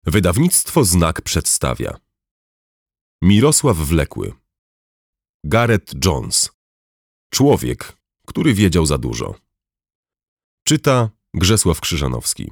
Wydawnictwo Znak przedstawia Mirosław Wlekły, Gareth Jones, człowiek, który wiedział za dużo. Czyta Grzesław Krzyżanowski.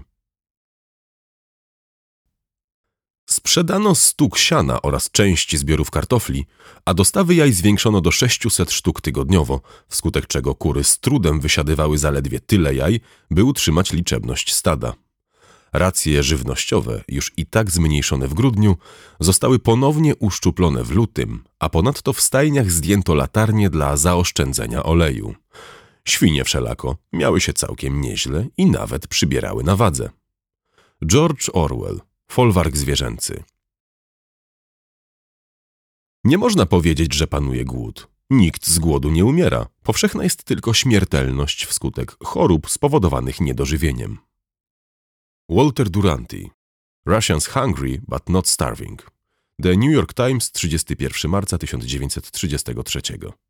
Sprzedano 100 siana oraz część zbiorów kartofli, a dostawy jaj zwiększono do 600 sztuk tygodniowo, wskutek czego kury z trudem wysiadywały zaledwie tyle jaj, by utrzymać liczebność stada. Racje żywnościowe, już i tak zmniejszone w grudniu, zostały ponownie uszczuplone w lutym, a ponadto w stajniach zdjęto latarnie dla zaoszczędzenia oleju. Świnie wszelako miały się całkiem nieźle i nawet przybierały na wadze. George Orwell, Folwark zwierzęcy. Nie można powiedzieć, że panuje głód. Nikt z głodu nie umiera. Powszechna jest tylko śmiertelność wskutek chorób spowodowanych niedożywieniem. Walter Duranty. Russians hungry, but not starving. The New York Times, 31 marca 1933.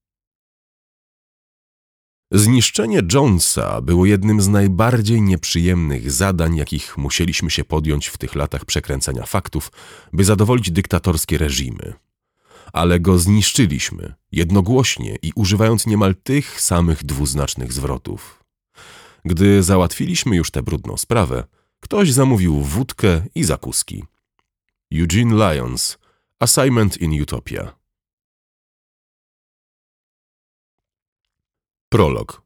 Zniszczenie Jonesa było jednym z najbardziej nieprzyjemnych zadań, jakich musieliśmy się podjąć w tych latach przekręcania faktów, by zadowolić dyktatorskie reżimy. Ale go zniszczyliśmy, jednogłośnie i używając niemal tych samych dwuznacznych zwrotów. Gdy załatwiliśmy już tę brudną sprawę, ktoś zamówił wódkę i zakuski. Eugene Lyons, Assignment in Utopia. Prolog.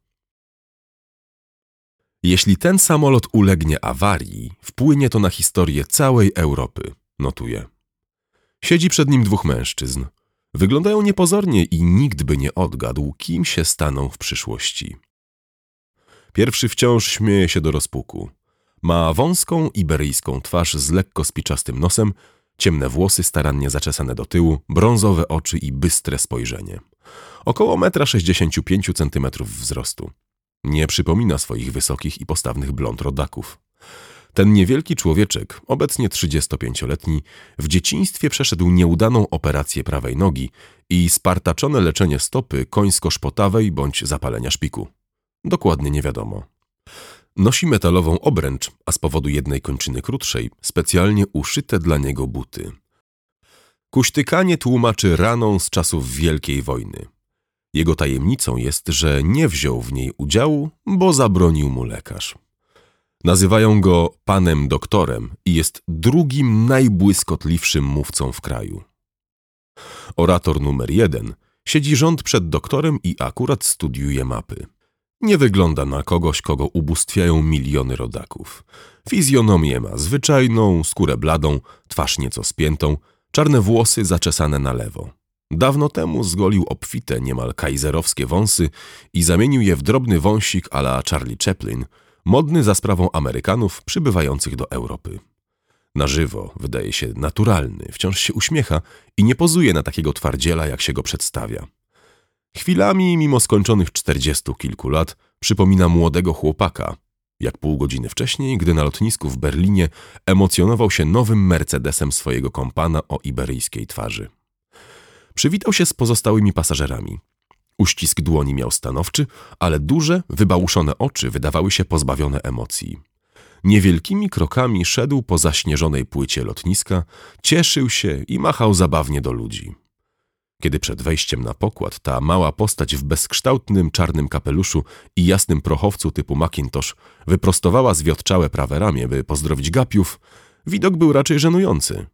Jeśli ten samolot ulegnie awarii, wpłynie to na historię całej Europy, notuje. Siedzi przed nim 2 mężczyzn. Wyglądają niepozornie i nikt by nie odgadł, kim się staną w przyszłości. Pierwszy wciąż śmieje się do rozpuku. Ma wąską iberyjską twarz z lekko spiczastym nosem, ciemne włosy starannie zaczesane do tyłu, brązowe oczy i bystre spojrzenie. Około 1,65 m wzrostu. Nie przypomina swoich wysokich i postawnych blond rodaków. Ten niewielki człowieczek, obecnie 35-letni, w dzieciństwie przeszedł nieudaną operację prawej nogi i spartaczone leczenie stopy końsko-szpotawej bądź zapalenia szpiku. Dokładnie nie wiadomo. Nosi metalową obręcz, a z powodu jednej kończyny krótszej, specjalnie uszyte dla niego buty. Kuśtykanie tłumaczy raną z czasów Wielkiej Wojny. Jego tajemnicą jest, że nie wziął w niej udziału, bo zabronił mu lekarz. Nazywają go panem doktorem i jest drugim najbłyskotliwszym mówcą w kraju. Orator numer 1 siedzi rząd przed doktorem i akurat studiuje mapy. Nie wygląda na kogoś, kogo ubóstwiają miliony rodaków. Fizjonomię ma zwyczajną, skórę bladą, twarz nieco spiętą, czarne włosy zaczesane na lewo. Dawno temu zgolił obfite, niemal kajzerowskie wąsy i zamienił je w drobny wąsik à la Charlie Chaplin, modny za sprawą Amerykanów przybywających do Europy. Na żywo wydaje się naturalny, wciąż się uśmiecha i nie pozuje na takiego twardziela, jak się go przedstawia. Chwilami, mimo skończonych 40 kilku lat, przypomina młodego chłopaka, jak pół godziny wcześniej, gdy na lotnisku w Berlinie emocjonował się nowym Mercedesem swojego kompana o iberyjskiej twarzy. Przywitał się z pozostałymi pasażerami. Uścisk dłoni miał stanowczy, ale duże, wybałuszone oczy wydawały się pozbawione emocji. Niewielkimi krokami szedł po zaśnieżonej płycie lotniska, cieszył się i machał zabawnie do ludzi. Kiedy przed wejściem na pokład ta mała postać w bezkształtnym czarnym kapeluszu i jasnym prochowcu typu Macintosh wyprostowała zwiotczałe prawe ramię, by pozdrowić gapiów, widok był raczej żenujący.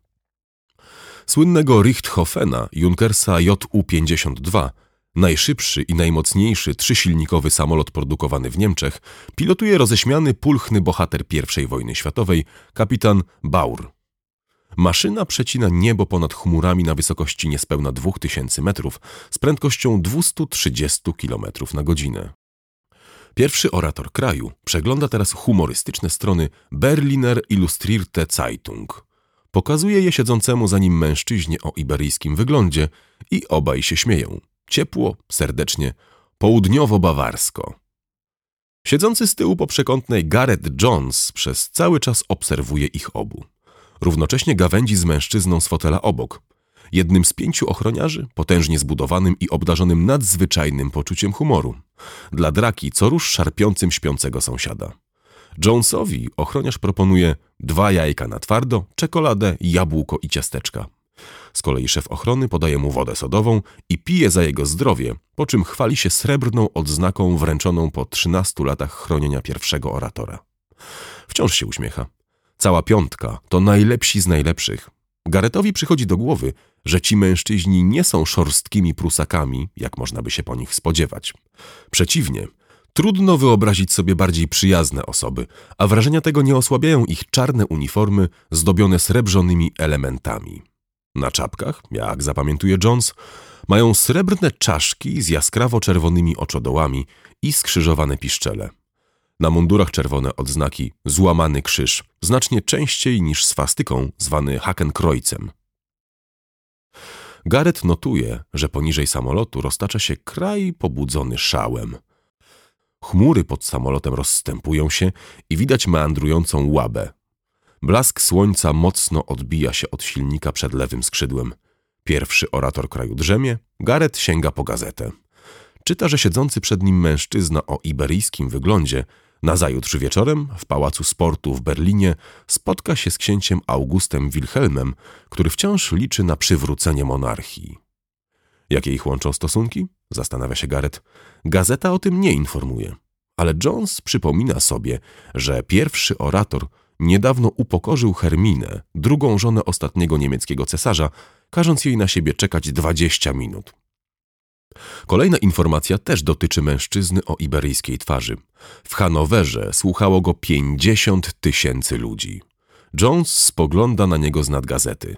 Słynnego Richthofena Junkersa Ju-52, najszybszy i najmocniejszy 3-silnikowy samolot produkowany w Niemczech, pilotuje roześmiany, pulchny bohater I wojny światowej, kapitan Baur. Maszyna przecina niebo ponad chmurami na wysokości niespełna 2000 metrów z prędkością 230 km na godzinę. Pierwszy orator kraju przegląda teraz humorystyczne strony Berliner Illustrierte Zeitung. Pokazuje je siedzącemu za nim mężczyźnie o iberyjskim wyglądzie i obaj się śmieją. Ciepło, serdecznie, południowo-bawarsko. Siedzący z tyłu po przekątnej Gareth Jones przez cały czas obserwuje ich obu. Równocześnie gawędzi z mężczyzną z fotela obok. Jednym z 5 ochroniarzy, potężnie zbudowanym i obdarzonym nadzwyczajnym poczuciem humoru. Dla draki co rusz szarpiącym śpiącego sąsiada. Jonesowi ochroniarz proponuje 2 jajka na twardo, czekoladę, jabłko i ciasteczka. Z kolei szef ochrony podaje mu wodę sodową i pije za jego zdrowie, po czym chwali się srebrną odznaką wręczoną po 13 latach chronienia pierwszego oratora. Wciąż się uśmiecha. Cała piątka to najlepsi z najlepszych. Garrettowi przychodzi do głowy, że ci mężczyźni nie są szorstkimi prusakami, jak można by się po nich spodziewać. Przeciwnie, trudno wyobrazić sobie bardziej przyjazne osoby, a wrażenia tego nie osłabiają ich czarne uniformy zdobione srebrzonymi elementami. Na czapkach, jak zapamiętuje Jones, mają srebrne czaszki z jaskrawo-czerwonymi oczodołami i skrzyżowane piszczele. Na mundurach czerwone odznaki złamany krzyż, znacznie częściej niż swastyką zwany Hakenkreuzem. Garrett notuje, że poniżej samolotu roztacza się kraj pobudzony szałem. Chmury pod samolotem rozstępują się i widać meandrującą łabę. Blask słońca mocno odbija się od silnika przed lewym skrzydłem. Pierwszy orator kraju drzemie, Garrett sięga po gazetę. Czyta, że siedzący przed nim mężczyzna o iberyjskim wyglądzie nazajutrz wieczorem w Pałacu Sportu w Berlinie spotka się z księciem Augustem Wilhelmem, który wciąż liczy na przywrócenie monarchii. Jakie ich łączą stosunki? Zastanawia się Garrett. Gazeta o tym nie informuje, ale Jones przypomina sobie, że pierwszy orator niedawno upokorzył Herminę, drugą żonę ostatniego niemieckiego cesarza, każąc jej na siebie czekać 20 minut. Kolejna informacja też dotyczy mężczyzny o iberyjskiej twarzy. W Hanowerze słuchało go 50 000 ludzi. Jones spogląda na niego z nad gazety.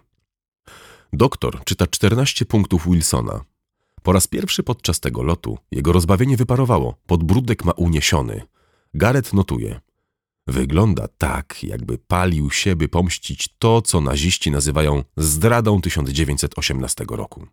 Doktor czyta 14 punktów Wilsona. Po raz pierwszy podczas tego lotu jego rozbawienie wyparowało, podbródek ma uniesiony. Garrett notuje. Wygląda tak, jakby palił się, by pomścić to, co naziści nazywają zdradą 1918 roku.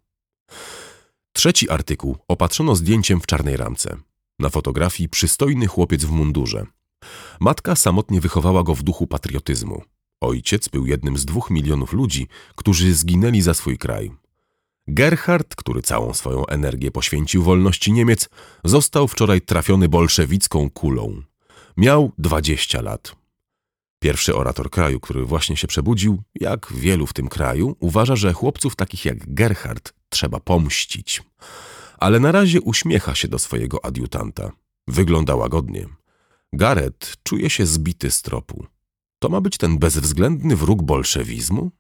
Trzeci artykuł opatrzono zdjęciem w czarnej ramce. Na fotografii przystojny chłopiec w mundurze. Matka samotnie wychowała go w duchu patriotyzmu. Ojciec był jednym z 2 milionów ludzi, którzy zginęli za swój kraj. Gerhard, który całą swoją energię poświęcił wolności Niemiec, został wczoraj trafiony bolszewicką kulą. Miał 20 lat. Pierwszy orator kraju, który właśnie się przebudził, jak wielu w tym kraju, uważa, że chłopców takich jak Gerhard trzeba pomścić. Ale na razie uśmiecha się do swojego adiutanta. Wygląda łagodnie. Garrett czuje się zbity z tropu. To ma być ten bezwzględny wróg bolszewizmu?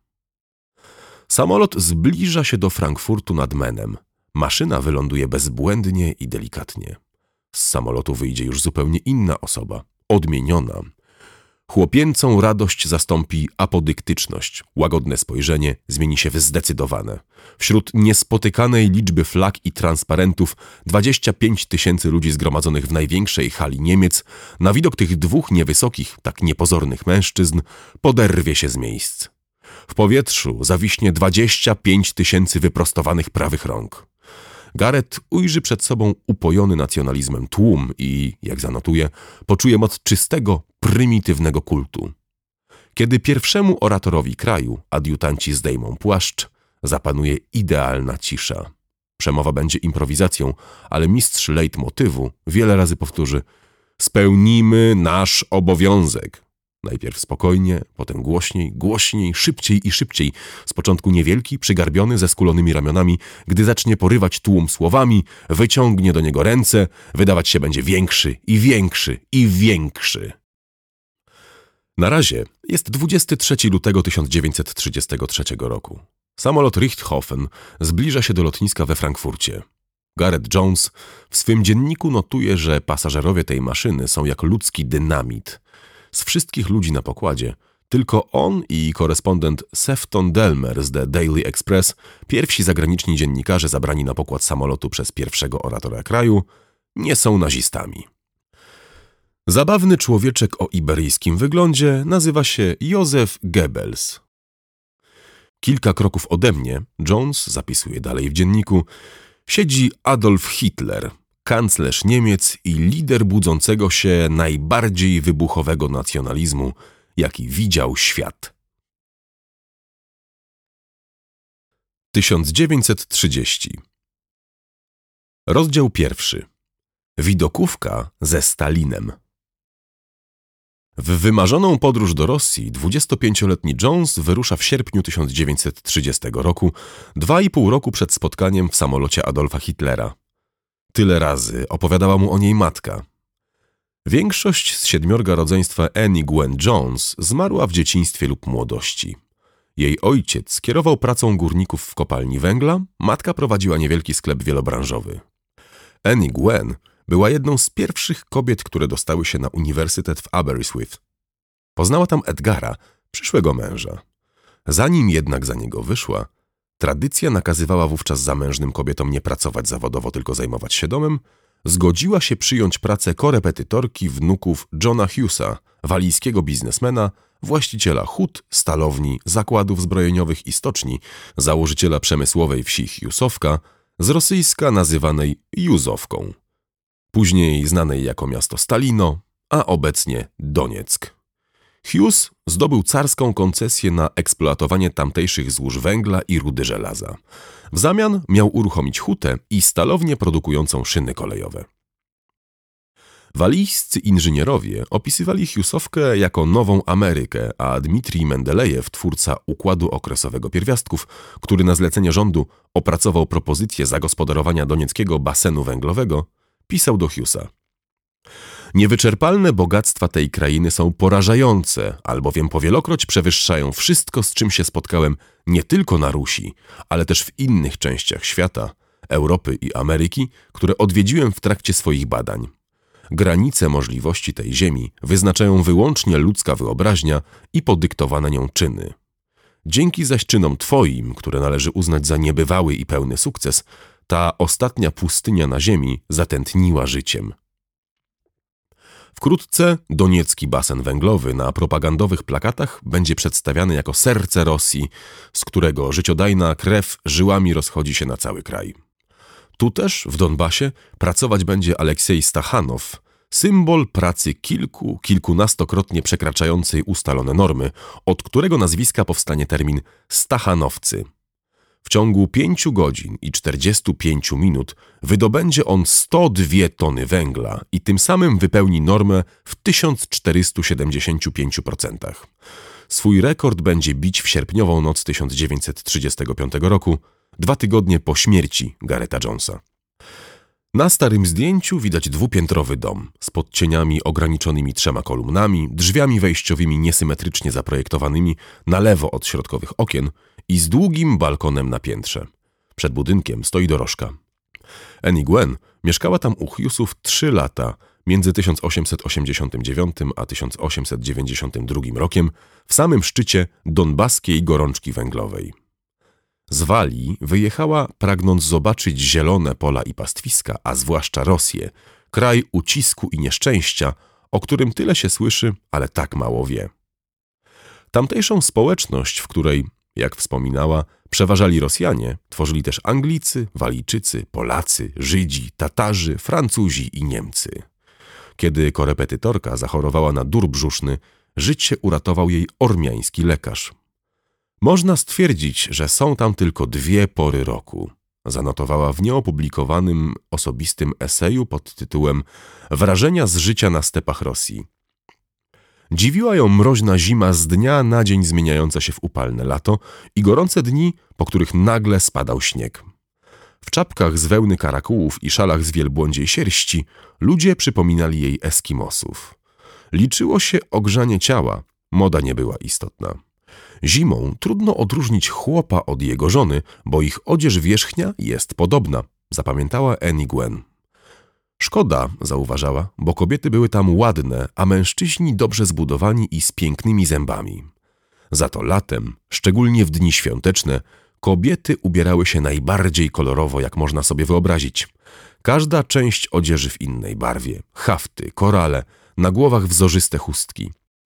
Samolot zbliża się do Frankfurtu nad Menem. Maszyna wyląduje bezbłędnie i delikatnie. Z samolotu wyjdzie już zupełnie inna osoba, odmieniona. Chłopięcą radość zastąpi apodyktyczność. Łagodne spojrzenie zmieni się w zdecydowane. Wśród niespotykanej liczby flag i transparentów 25 000 ludzi zgromadzonych w największej hali Niemiec na widok tych 2 niewysokich, tak niepozornych mężczyzn poderwie się z miejsc. W powietrzu zawiśnie 25 000 wyprostowanych prawych rąk. Garrett ujrzy przed sobą upojony nacjonalizmem tłum i, jak zanotuje, poczuje moc czystego, prymitywnego kultu. Kiedy pierwszemu oratorowi kraju adiutanci zdejmą płaszcz, zapanuje idealna cisza. Przemowa będzie improwizacją, ale mistrz lejtmotywu wiele razy powtórzy: spełnimy nasz obowiązek. Najpierw spokojnie, potem głośniej, głośniej, szybciej i szybciej. Z początku niewielki, przygarbiony, ze skulonymi ramionami. Gdy zacznie porywać tłum słowami, wyciągnie do niego ręce, wydawać się będzie większy i większy i większy. Na razie jest 23 lutego 1933 roku. Samolot Richthofen zbliża się do lotniska we Frankfurcie. Garrett Jones w swym dzienniku notuje, że pasażerowie tej maszyny są jak ludzki dynamit. Z wszystkich ludzi na pokładzie, tylko on i korespondent Sefton Delmer z The Daily Express, pierwsi zagraniczni dziennikarze zabrani na pokład samolotu przez pierwszego oratora kraju, nie są nazistami. Zabawny człowieczek o iberyjskim wyglądzie nazywa się Józef Goebbels. Kilka kroków ode mnie, Jones zapisuje dalej w dzienniku, siedzi Adolf Hitler, kanclerz Niemiec i lider budzącego się najbardziej wybuchowego nacjonalizmu, jaki widział świat. 1930. Rozdział 1. Widokówka ze Stalinem. W wymarzoną podróż do Rosji 25-letni Jones wyrusza w sierpniu 1930 roku, 2,5 roku przed spotkaniem w samolocie Adolfa Hitlera. Tyle razy opowiadała mu o niej matka. Większość z 7 rodzeństwa Annie Gwen Jones zmarła w dzieciństwie lub młodości. Jej ojciec kierował pracą górników w kopalni węgla, matka prowadziła niewielki sklep wielobranżowy. Annie Gwen była jedną z pierwszych kobiet, które dostały się na uniwersytet w Aberystwyth. Poznała tam Edgara, przyszłego męża. Zanim jednak za niego wyszła, tradycja nakazywała wówczas zamężnym kobietom nie pracować zawodowo, tylko zajmować się domem, zgodziła się przyjąć pracę korepetytorki wnuków Johna Hughesa, walijskiego biznesmena, właściciela hut, stalowni, zakładów zbrojeniowych i stoczni, założyciela przemysłowej wsi Hughesowka, z rosyjska nazywanej Juzowką, później znanej jako miasto Stalino, a obecnie Donieck. Hughes zdobył carską koncesję na eksploatowanie tamtejszych złóż węgla i rudy żelaza. W zamian miał uruchomić hutę i stalownię produkującą szyny kolejowe. Walijscy inżynierowie opisywali Hughesowkę jako nową Amerykę, a Dmitrij Mendelejew, twórca układu okresowego pierwiastków, który na zlecenie rządu opracował propozycję zagospodarowania donieckiego basenu węglowego, pisał do Hughesa: niewyczerpalne bogactwa tej krainy są porażające, albowiem powielokroć przewyższają wszystko, z czym się spotkałem nie tylko na Rusi, ale też w innych częściach świata, Europy i Ameryki, które odwiedziłem w trakcie swoich badań. Granice możliwości tej ziemi wyznaczają wyłącznie ludzka wyobraźnia i podyktowane nią czyny. Dzięki zaś czynom twoim, które należy uznać za niebywały i pełny sukces, ta ostatnia pustynia na ziemi zatętniła życiem. Wkrótce doniecki basen węglowy na propagandowych plakatach będzie przedstawiany jako serce Rosji, z którego życiodajna krew żyłami rozchodzi się na cały kraj. Tu też, w Donbasie, pracować będzie Aleksiej Stachanow, symbol pracy kilkunastokrotnie przekraczającej ustalone normy, od którego nazwiska powstanie termin Stachanowcy. W ciągu 5 godzin i 45 minut wydobędzie on 102 tony węgla i tym samym wypełni normę w 1475%. Swój rekord będzie bić w sierpniową noc 1935 roku, 2 tygodnie po śmierci Garretta Jonesa. Na starym zdjęciu widać dwupiętrowy dom z podcieniami ograniczonymi 3 kolumnami, drzwiami wejściowymi niesymetrycznie zaprojektowanymi na lewo od środkowych okien i z długim balkonem na piętrze. Przed budynkiem stoi dorożka. Annie Gwen mieszkała tam u Hughesów 3 lata, między 1889 a 1892 rokiem, w samym szczycie donbaskiej gorączki węglowej. Z Walii wyjechała, pragnąc zobaczyć zielone pola i pastwiska, a zwłaszcza Rosję, kraj ucisku i nieszczęścia, o którym tyle się słyszy, ale tak mało wie. Tamtejszą społeczność, w której, jak wspominała, przeważali Rosjanie, tworzyli też Anglicy, Walijczycy, Polacy, Żydzi, Tatarzy, Francuzi i Niemcy. Kiedy korepetytorka zachorowała na dur brzuszny, życie uratował jej ormiański lekarz. Można stwierdzić, że są tam tylko 2 pory roku, zanotowała w nieopublikowanym osobistym eseju pod tytułem Wrażenia z życia na stepach Rosji. Dziwiła ją mroźna zima z dnia na dzień zmieniająca się w upalne lato i gorące dni, po których nagle spadał śnieg. W czapkach z wełny karakułów i szalach z wielbłądziej sierści ludzie przypominali jej Eskimosów. Liczyło się ogrzanie ciała, moda nie była istotna. Zimą trudno odróżnić chłopa od jego żony, bo ich odzież wierzchnia jest podobna, zapamiętała Annie Gwen. Szkoda, zauważała, bo kobiety były tam ładne, a mężczyźni dobrze zbudowani i z pięknymi zębami. Za to latem, szczególnie w dni świąteczne, kobiety ubierały się najbardziej kolorowo, jak można sobie wyobrazić. Każda część odzieży w innej barwie, hafty, korale, na głowach wzorzyste chustki.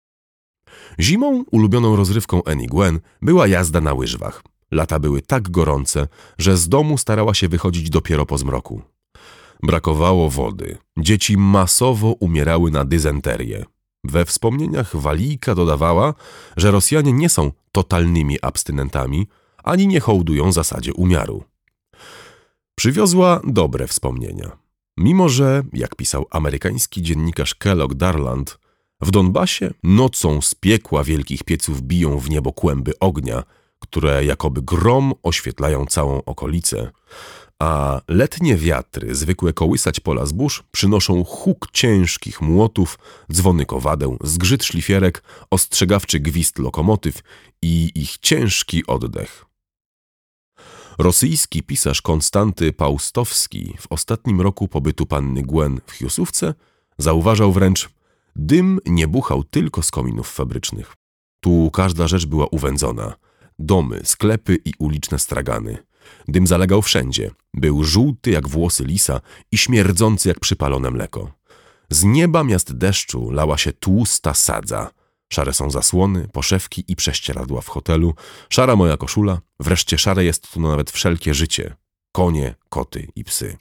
Zimą ulubioną rozrywką Annie Gwen była jazda na łyżwach. Lata były tak gorące, że z domu starała się wychodzić dopiero po zmroku. Brakowało wody. Dzieci masowo umierały na dysenterię. We wspomnieniach Walijka dodawała, że Rosjanie nie są totalnymi abstynentami, ani nie hołdują zasadzie umiaru. Przywiozła dobre wspomnienia. Mimo że, jak pisał amerykański dziennikarz Kellogg Darland, W Donbasie nocą z piekła wielkich pieców biją w niebo kłęby ognia, które jakoby grom oświetlają całą okolicę, a letnie wiatry, zwykłe kołysać pola zbóż, przynoszą huk ciężkich młotów, dzwony kowadeł, zgrzyt szlifierek, ostrzegawczy gwizd lokomotyw i ich ciężki oddech. Rosyjski pisarz Konstanty Paustowski w ostatnim roku pobytu panny Gwen w Chiusówce zauważał wręcz: dym nie buchał tylko z kominów fabrycznych. Tu każda rzecz była uwędzona. Domy, sklepy i uliczne stragany. Dym zalegał wszędzie. Był żółty jak włosy lisa i śmierdzący jak przypalone mleko. Z nieba miast deszczu lała się tłusta sadza. Szare są zasłony, poszewki i prześcieradła w hotelu. Szara moja koszula. Wreszcie szare jest tu nawet wszelkie życie. Konie, koty i psy.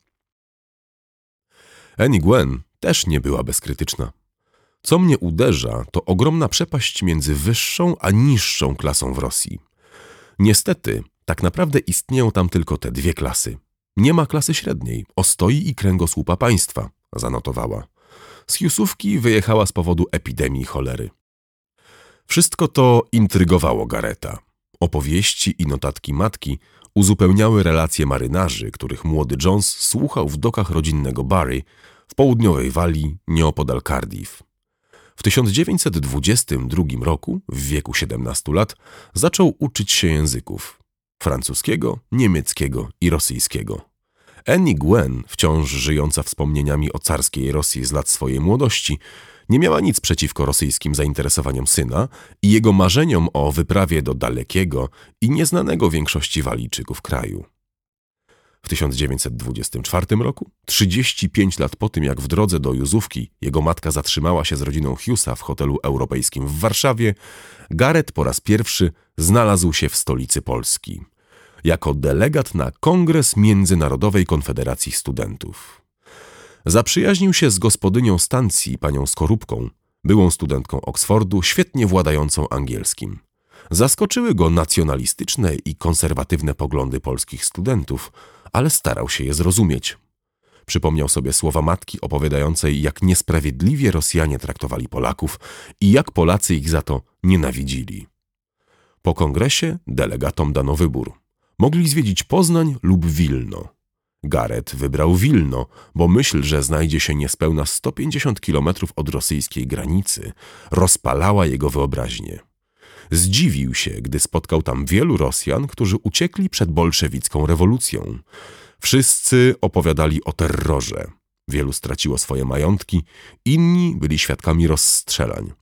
Annie Gwen też nie była bezkrytyczna. Co mnie uderza, to ogromna przepaść między wyższą a niższą klasą w Rosji. Niestety, tak naprawdę istnieją tam tylko te dwie klasy. Nie ma klasy średniej, ostoi i kręgosłupa państwa, zanotowała. Z Chiusówki wyjechała z powodu epidemii cholery. Wszystko to intrygowało Garreta. Opowieści i notatki matki uzupełniały relacje marynarzy, których młody Jones słuchał w dokach rodzinnego Barry w południowej Walii nieopodal Cardiff. W 1922 roku, w wieku 17 lat, zaczął uczyć się języków: francuskiego, niemieckiego i rosyjskiego. Annie Gwen, wciąż żyjąca wspomnieniami o carskiej Rosji z lat swojej młodości, nie miała nic przeciwko rosyjskim zainteresowaniom syna i jego marzeniom o wyprawie do dalekiego i nieznanego większości Walijczyków kraju. W 1924 roku, 35 lat po tym jak w drodze do Józówki jego matka zatrzymała się z rodziną Hughesa w hotelu europejskim w Warszawie, Garrett po raz pierwszy znalazł się w stolicy Polski jako delegat na Kongres Międzynarodowej Konfederacji Studentów. Zaprzyjaźnił się z gospodynią stacji, panią Skorupką, byłą studentką Oksfordu, świetnie władającą angielskim. Zaskoczyły go nacjonalistyczne i konserwatywne poglądy polskich studentów, ale starał się je zrozumieć. Przypomniał sobie słowa matki opowiadającej, jak niesprawiedliwie Rosjanie traktowali Polaków i jak Polacy ich za to nienawidzili. Po kongresie delegatom dano wybór. Mogli zwiedzić Poznań lub Wilno. Garrett wybrał Wilno, bo myśl, że znajdzie się niespełna 150 kilometrów od rosyjskiej granicy, rozpalała jego wyobraźnię. Zdziwił się, gdy spotkał tam wielu Rosjan, którzy uciekli przed bolszewicką rewolucją. Wszyscy opowiadali o terrorze. Wielu straciło swoje majątki, inni byli świadkami rozstrzelań.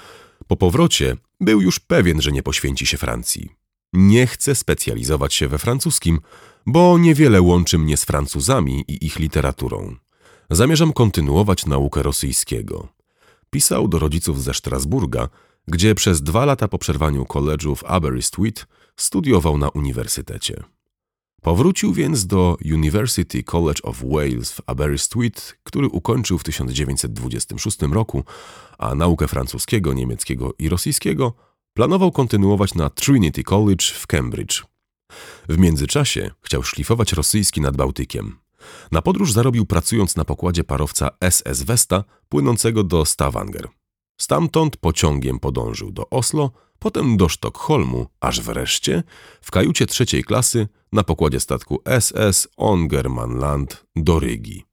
Po powrocie był już pewien, że nie poświęci się Francji. Nie chcę specjalizować się we francuskim, bo niewiele łączy mnie z Francuzami i ich literaturą. Zamierzam kontynuować naukę rosyjskiego. Pisał do rodziców ze Strasburga, gdzie przez 2 lata po przerwaniu college'u w Aberystwyth studiował na uniwersytecie. Powrócił więc do University College of Wales w Aberystwyth, który ukończył w 1926 roku, a naukę francuskiego, niemieckiego i rosyjskiego planował kontynuować na Trinity College w Cambridge. W międzyczasie chciał szlifować rosyjski nad Bałtykiem. Na podróż zarobił pracując na pokładzie parowca SS Vesta płynącego do Stavanger. Stamtąd pociągiem podążył do Oslo, potem do Sztokholmu, aż wreszcie w kajucie 3. klasy na pokładzie statku SS Ångermanland do Rygi.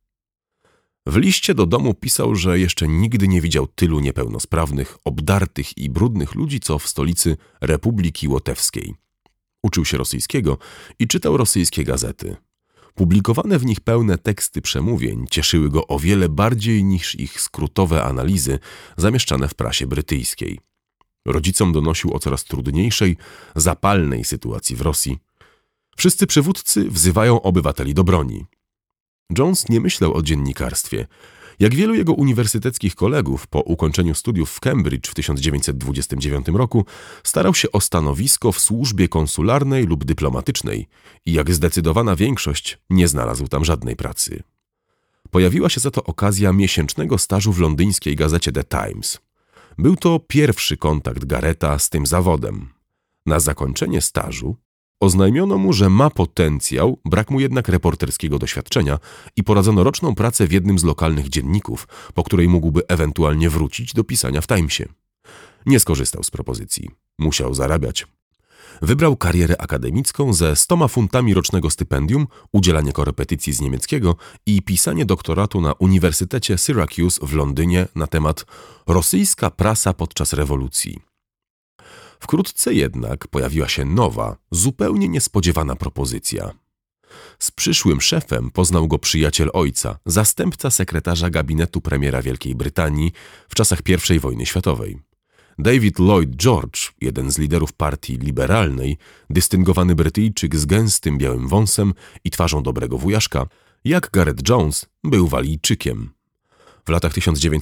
W liście do domu pisał, że jeszcze nigdy nie widział tylu niepełnosprawnych, obdartych i brudnych ludzi, co w stolicy Republiki Łotewskiej. Uczył się rosyjskiego i czytał rosyjskie gazety. Publikowane w nich pełne teksty przemówień cieszyły go o wiele bardziej niż ich skrótowe analizy zamieszczane w prasie brytyjskiej. Rodzicom donosił o coraz trudniejszej, zapalnej sytuacji w Rosji. Wszyscy przywódcy wzywają obywateli do broni. Jones nie myślał o dziennikarstwie. Jak wielu jego uniwersyteckich kolegów po ukończeniu studiów w Cambridge w 1929 roku starał się o stanowisko w służbie konsularnej lub dyplomatycznej i jak zdecydowana większość nie znalazł tam żadnej pracy. Pojawiła się za to okazja miesięcznego stażu w londyńskiej gazecie The Times. Był to pierwszy kontakt Garretta z tym zawodem. Na zakończenie stażu Oznajmiono mu, że ma potencjał, brak mu jednak reporterskiego doświadczenia i poradzono roczną pracę w jednym z lokalnych dzienników, po której mógłby ewentualnie wrócić do pisania w Timesie. Nie skorzystał z propozycji. Musiał zarabiać. Wybrał karierę akademicką ze 100 funtami rocznego stypendium, udzielanie korepetycji z niemieckiego i pisanie doktoratu na Uniwersytecie Syracuse w Londynie na temat rosyjska prasa podczas rewolucji. Wkrótce jednak pojawiła się nowa, zupełnie niespodziewana propozycja. Z przyszłym szefem poznał go przyjaciel ojca, zastępca sekretarza gabinetu premiera Wielkiej Brytanii w czasach I wojny światowej. David Lloyd George, jeden z liderów partii liberalnej, dystyngowany Brytyjczyk z gęstym białym wąsem i twarzą dobrego wujaszka, jak Gareth Jones, był Walijczykiem. W latach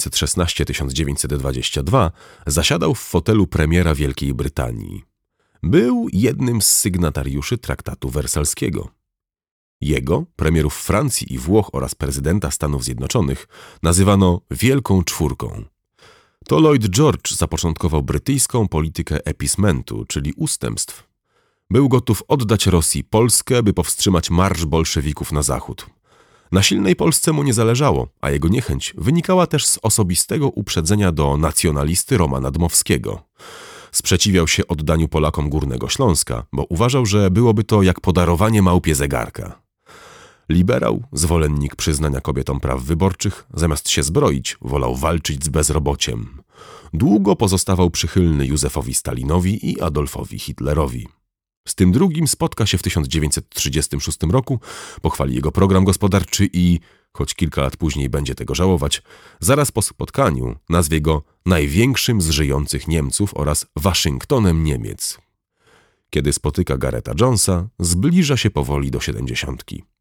1916-1922 zasiadał w fotelu premiera Wielkiej Brytanii. Był jednym z sygnatariuszy traktatu wersalskiego. Jego, premierów Francji i Włoch oraz prezydenta Stanów Zjednoczonych, nazywano Wielką Czwórką. To Lloyd George zapoczątkował brytyjską politykę appeasementu, czyli ustępstw. Był gotów oddać Rosji Polskę, by powstrzymać marsz bolszewików na zachód. Na silnej Polsce mu nie zależało, a jego niechęć wynikała też z osobistego uprzedzenia do nacjonalisty Romana Dmowskiego. Sprzeciwiał się oddaniu Polakom Górnego Śląska, bo uważał, że byłoby to jak podarowanie małpie zegarka. Liberał, zwolennik przyznania kobietom praw wyborczych, zamiast się zbroić, wolał walczyć z bezrobociem. Długo pozostawał przychylny Józefowi Stalinowi i Adolfowi Hitlerowi. Z tym drugim spotka się w 1936 roku, pochwali jego program gospodarczy i, choć kilka lat później będzie tego żałować, zaraz po spotkaniu nazwie go największym z żyjących Niemców oraz Waszyngtonem Niemiec. Kiedy spotyka Garetha Jonesa, zbliża się powoli do 70.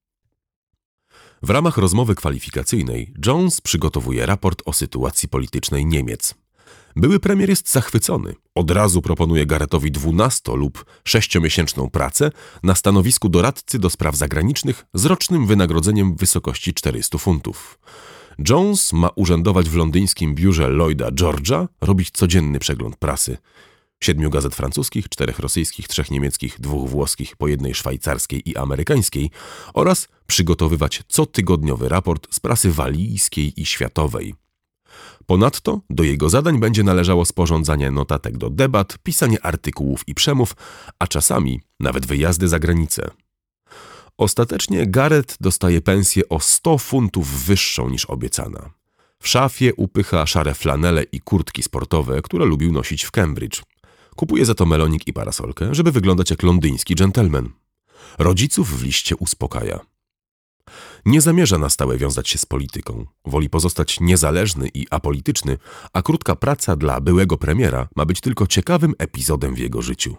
W ramach rozmowy kwalifikacyjnej Jones przygotowuje raport o sytuacji politycznej Niemiec. Były premier jest zachwycony. Od razu proponuje Garethowi 12- lub 6-miesięczną pracę na stanowisku doradcy do spraw zagranicznych z rocznym wynagrodzeniem w wysokości 400 funtów. Jones ma urzędować w londyńskim biurze Lloyda George'a, robić codzienny przegląd prasy. 7 gazet francuskich, 4 rosyjskich, 3 niemieckich, 2 włoskich, po 1 szwajcarskiej i amerykańskiej oraz przygotowywać cotygodniowy raport z prasy walijskiej i światowej. Ponadto do jego zadań będzie należało sporządzanie notatek do debat, pisanie artykułów i przemów, a czasami nawet wyjazdy za granicę. Ostatecznie Gareth dostaje pensję o 100 funtów wyższą niż obiecana. W szafie upycha szare flanele i kurtki sportowe, które lubił nosić w Cambridge. Kupuje za to melonik i parasolkę, żeby wyglądać jak londyński dżentelmen. Rodziców w liście uspokaja. Nie zamierza na stałe wiązać się z polityką. Woli pozostać niezależny i apolityczny, a krótka praca dla byłego premiera ma być tylko ciekawym epizodem w jego życiu.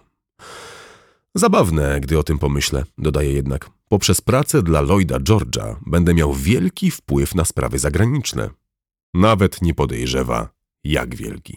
Zabawne, gdy o tym pomyślę, dodaje jednak. Poprzez pracę dla Lloyda George'a będę miał wielki wpływ na sprawy zagraniczne. Nawet nie podejrzewa, jak wielki.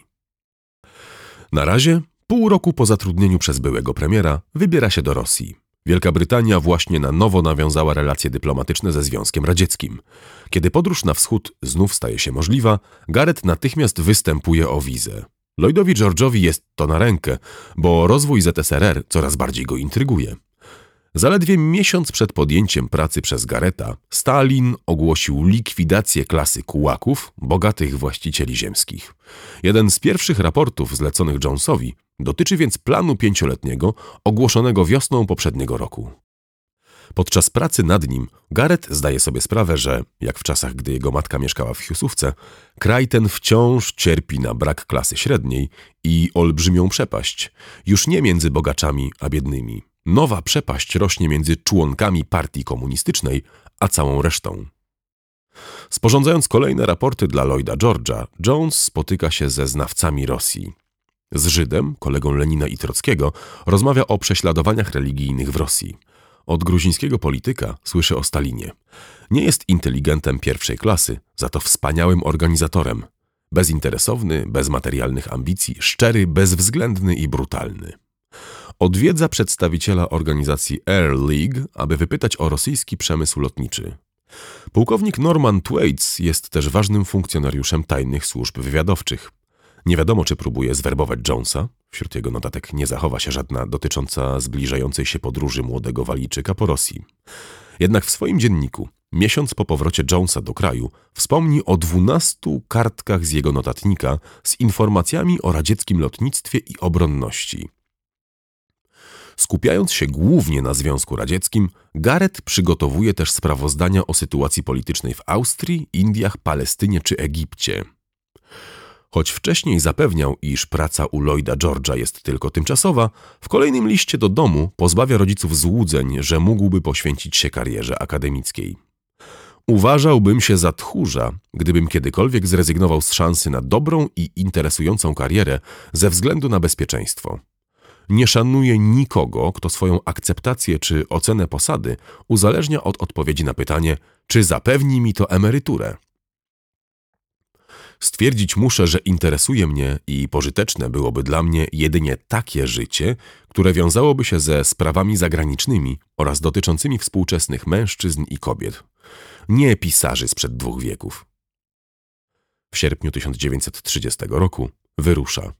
Na razie, pół roku po zatrudnieniu przez byłego premiera, wybiera się do Rosji. Wielka Brytania właśnie na nowo nawiązała relacje dyplomatyczne ze Związkiem Radzieckim. Kiedy podróż na wschód znów staje się możliwa, Gareth natychmiast występuje o wizę. Lloydowi George'owi jest to na rękę, bo rozwój ZSRR coraz bardziej go intryguje. Zaledwie miesiąc przed podjęciem pracy przez Garetha, Stalin ogłosił likwidację klasy kułaków, bogatych właścicieli ziemskich. Jeden z pierwszych raportów zleconych Jonesowi dotyczy więc planu 5-letniego ogłoszonego wiosną poprzedniego roku. Podczas pracy nad nim Gareth zdaje sobie sprawę, że, jak w czasach, gdy jego matka mieszkała w Hiusówce, kraj ten wciąż cierpi na brak klasy średniej i olbrzymią przepaść, już nie między bogaczami a biednymi. Nowa przepaść rośnie między członkami partii komunistycznej a całą resztą. Sporządzając kolejne raporty dla Lloyda George'a, Jones spotyka się ze znawcami Rosji. Z Żydem, kolegą Lenina i Trockiego, rozmawia o prześladowaniach religijnych w Rosji. Od gruzińskiego polityka słyszy o Stalinie. Nie jest inteligentem pierwszej klasy, za to wspaniałym organizatorem. Bezinteresowny, bez materialnych ambicji, szczery, bezwzględny i brutalny. Odwiedza przedstawiciela organizacji Air League, aby wypytać o rosyjski przemysł lotniczy. Pułkownik Norman Thwaites jest też ważnym funkcjonariuszem tajnych służb wywiadowczych. Nie wiadomo, czy próbuje zwerbować Jonesa. Wśród jego notatek nie zachowa się żadna dotycząca zbliżającej się podróży młodego Walijczyka po Rosji. Jednak w swoim dzienniku, miesiąc po powrocie Jonesa do kraju, wspomni o 12 kartkach z jego notatnika z informacjami o radzieckim lotnictwie i obronności. Skupiając się głównie na Związku Radzieckim, Garrett przygotowuje też sprawozdania o sytuacji politycznej w Austrii, Indiach, Palestynie czy Egipcie. Choć wcześniej zapewniał, iż praca u Lloyda George'a jest tylko tymczasowa, w kolejnym liście do domu pozbawia rodziców złudzeń, że mógłby poświęcić się karierze akademickiej. Uważałbym się za tchórza, gdybym kiedykolwiek zrezygnował z szansy na dobrą i interesującą karierę ze względu na bezpieczeństwo. Nie szanuję nikogo, kto swoją akceptację czy ocenę posady uzależnia od odpowiedzi na pytanie, czy zapewni mi to emeryturę. Stwierdzić muszę, że interesuje mnie i pożyteczne byłoby dla mnie jedynie takie życie, które wiązałoby się ze sprawami zagranicznymi oraz dotyczącymi współczesnych mężczyzn i kobiet. Nie pisarzy sprzed 2 wieków. W sierpniu 1930 roku wyrusza.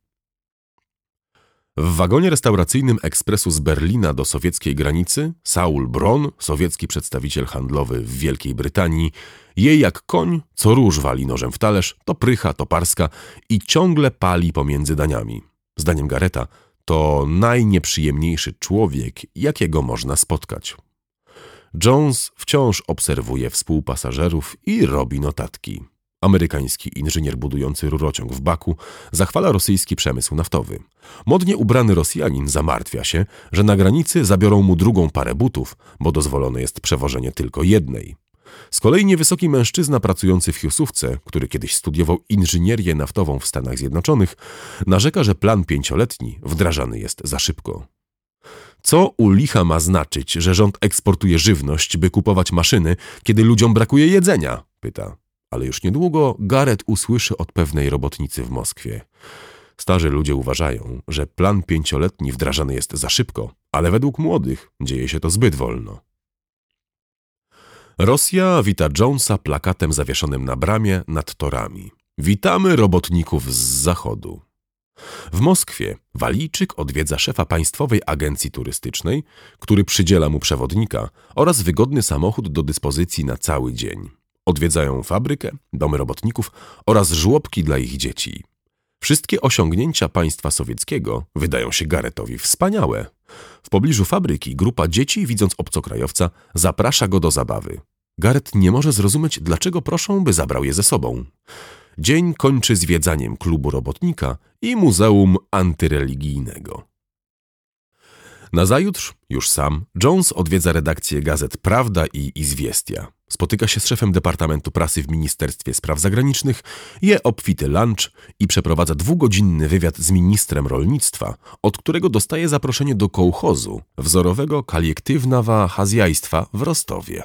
W wagonie restauracyjnym ekspresu z Berlina do sowieckiej granicy Saul Braun, sowiecki przedstawiciel handlowy w Wielkiej Brytanii, je jak koń, co róż wali nożem w talerz, to prycha, to parska i ciągle pali pomiędzy daniami. Zdaniem Garretta to najnieprzyjemniejszy człowiek, jakiego można spotkać. Jones wciąż obserwuje współpasażerów i robi notatki. Amerykański inżynier budujący rurociąg w Baku zachwala rosyjski przemysł naftowy. Modnie ubrany Rosjanin zamartwia się, że na granicy zabiorą mu drugą parę butów, bo dozwolone jest przewożenie tylko jednej. Z kolei niewysoki mężczyzna pracujący w Hiusówce, który kiedyś studiował inżynierię naftową w Stanach Zjednoczonych, narzeka, że plan 5-letni wdrażany jest za szybko. Co u licha ma znaczyć, że rząd eksportuje żywność, by kupować maszyny, kiedy ludziom brakuje jedzenia? Pyta. Ale już niedługo Garrett usłyszy od pewnej robotnicy w Moskwie. Starzy ludzie uważają, że plan 5-letni wdrażany jest za szybko, ale według młodych dzieje się to zbyt wolno. Rosja wita Jonesa plakatem zawieszonym na bramie nad torami. Witamy robotników z zachodu. W Moskwie Walijczyk odwiedza szefa Państwowej Agencji Turystycznej, który przydziela mu przewodnika oraz wygodny samochód do dyspozycji na cały dzień. Odwiedzają fabrykę, domy robotników oraz żłobki dla ich dzieci. Wszystkie osiągnięcia państwa sowieckiego wydają się Garrettowi wspaniałe. W pobliżu fabryki grupa dzieci, widząc obcokrajowca, zaprasza go do zabawy. Garrett nie może zrozumieć, dlaczego proszą, by zabrał je ze sobą. Dzień kończy zwiedzaniem klubu robotnika i muzeum antyreligijnego. Nazajutrz, już sam, Jones odwiedza redakcję gazet Prawda i Izwiestia. Spotyka się z szefem Departamentu Prasy w Ministerstwie Spraw Zagranicznych, je obfity lunch i przeprowadza 2-godzinny wywiad z ministrem rolnictwa, od którego dostaje zaproszenie do kołchozu, wzorowego koliektywnego chazjajstwa w Rostowie.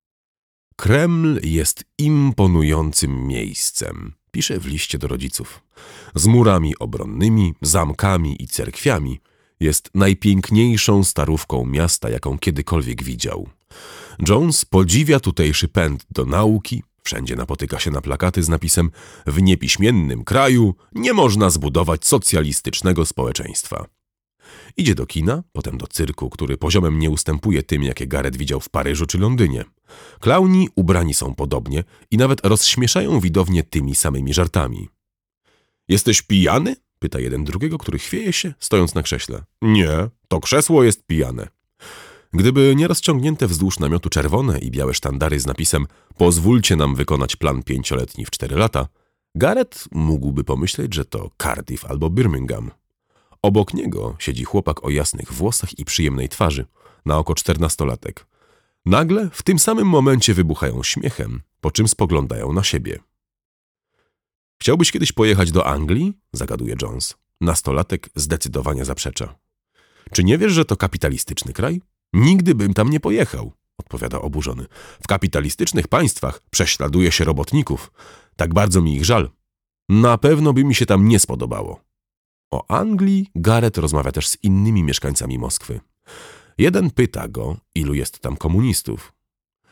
Kreml jest imponującym miejscem, pisze w liście do rodziców. Z murami obronnymi, zamkami i cerkwiami jest najpiękniejszą starówką miasta, jaką kiedykolwiek widział. Jones podziwia tutejszy pęd do nauki, wszędzie napotyka się na plakaty z napisem „W niepiśmiennym kraju nie można zbudować socjalistycznego społeczeństwa”. Idzie do kina, potem do cyrku, który poziomem nie ustępuje tym, jakie Garrett widział w Paryżu czy Londynie. Klauni ubrani są podobnie i nawet rozśmieszają widownię tymi samymi żartami. „Jesteś pijany?” pyta jeden drugiego, który chwieje się, stojąc na krześle. „Nie, to krzesło jest pijane”. Gdyby nie rozciągnięte wzdłuż namiotu czerwone i białe sztandary z napisem „Pozwólcie nam wykonać plan 5-letni w 4 lata”, Garrett mógłby pomyśleć, że to Cardiff albo Birmingham. Obok niego siedzi chłopak o jasnych włosach i przyjemnej twarzy, na oko 14-latek. Nagle w tym samym momencie wybuchają śmiechem, po czym spoglądają na siebie. „Chciałbyś kiedyś pojechać do Anglii?” zagaduje Jones. Nastolatek zdecydowanie zaprzecza. „Czy nie wiesz, że to kapitalistyczny kraj? Nigdy bym tam nie pojechał”, odpowiada oburzony. „W kapitalistycznych państwach prześladuje się robotników. Tak bardzo mi ich żal. Na pewno by mi się tam nie spodobało”. O Anglii Garrett rozmawia też z innymi mieszkańcami Moskwy. Jeden pyta go, ilu jest tam komunistów.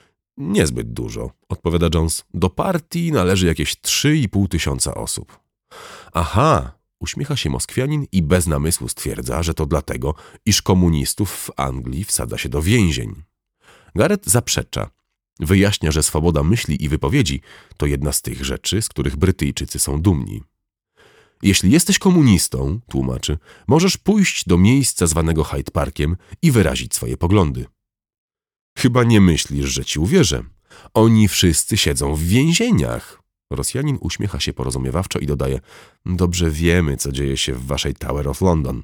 „Niezbyt dużo”, odpowiada Jones. „Do partii należy jakieś 3,5 tysiąca osób”. Aha, uśmiecha się Moskwianin i bez namysłu stwierdza, że to dlatego, iż komunistów w Anglii wsadza się do więzień. Gareth zaprzecza. Wyjaśnia, że swoboda myśli i wypowiedzi to jedna z tych rzeczy, z których Brytyjczycy są dumni. Jeśli jesteś komunistą, tłumaczy, możesz pójść do miejsca zwanego Hyde Parkiem i wyrazić swoje poglądy. Chyba nie myślisz, że ci uwierzę. Oni wszyscy siedzą w więzieniach. Rosjanin uśmiecha się porozumiewawczo i dodaje: dobrze wiemy, co dzieje się w waszej Tower of London.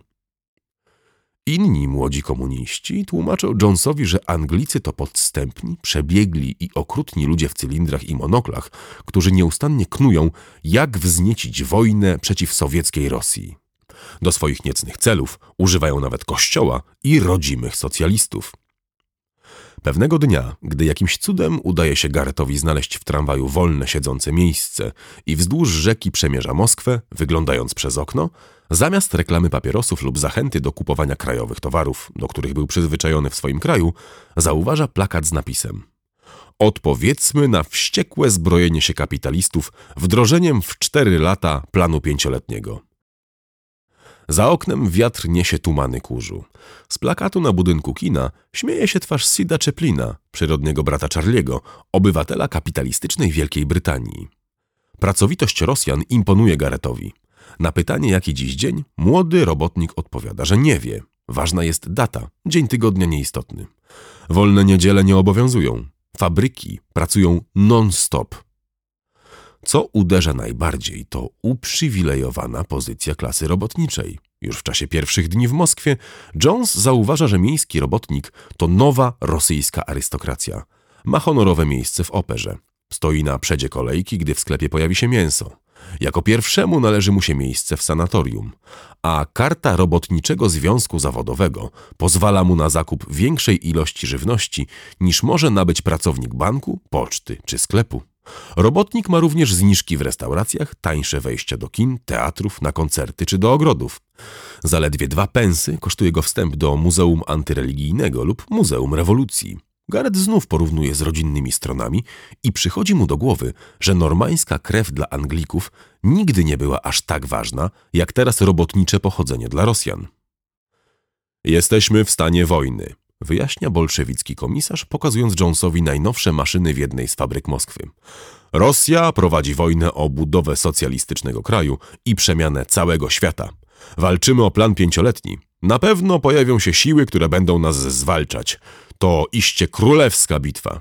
Inni młodzi komuniści tłumaczą Jonesowi, że Anglicy to podstępni, przebiegli i okrutni ludzie w cylindrach i monoklach, którzy nieustannie knują, jak wzniecić wojnę przeciw sowieckiej Rosji. Do swoich niecnych celów używają nawet kościoła i rodzimych socjalistów. Pewnego dnia, gdy jakimś cudem udaje się Garethowi znaleźć w tramwaju wolne siedzące miejsce i wzdłuż rzeki przemierza Moskwę, wyglądając przez okno, zamiast reklamy papierosów lub zachęty do kupowania krajowych towarów, do których był przyzwyczajony w swoim kraju, zauważa plakat z napisem: odpowiedzmy na wściekłe zbrojenie się kapitalistów wdrożeniem w 4 lata planu 5-letniego. Za oknem wiatr niesie tumany kurzu. Z plakatu na budynku kina śmieje się twarz Sida Chaplina, przyrodniego brata Charlie'ego, obywatela kapitalistycznej Wielkiej Brytanii. Pracowitość Rosjan imponuje Garethowi. Na pytanie, jaki dziś dzień, młody robotnik odpowiada, że nie wie. Ważna jest data, dzień tygodnia nieistotny. Wolne niedziele nie obowiązują. Fabryki pracują non-stop. Co uderza najbardziej, to uprzywilejowana pozycja klasy robotniczej. Już w czasie pierwszych dni w Moskwie Jones zauważa, że miejski robotnik to nowa rosyjska arystokracja. Ma honorowe miejsce w operze. Stoi na przedzie kolejki, gdy w sklepie pojawi się mięso. Jako pierwszemu należy mu się miejsce w sanatorium. A karta robotniczego związku zawodowego pozwala mu na zakup większej ilości żywności, niż może nabyć pracownik banku, poczty czy sklepu. Robotnik ma również zniżki w restauracjach, tańsze wejścia do kin, teatrów, na koncerty czy do ogrodów. Zaledwie 2 pensy kosztuje go wstęp do Muzeum Antyreligijnego lub Muzeum Rewolucji. Gareth znów porównuje z rodzinnymi stronami i przychodzi mu do głowy, że normańska krew dla Anglików nigdy nie była aż tak ważna, jak teraz robotnicze pochodzenie dla Rosjan. Jesteśmy w stanie wojny, wyjaśnia bolszewicki komisarz, pokazując Jonesowi najnowsze maszyny w jednej z fabryk Moskwy. Rosja prowadzi wojnę o budowę socjalistycznego kraju i przemianę całego świata. Walczymy o plan 5-letni. Na pewno pojawią się siły, które będą nas zwalczać. To iście królewska bitwa.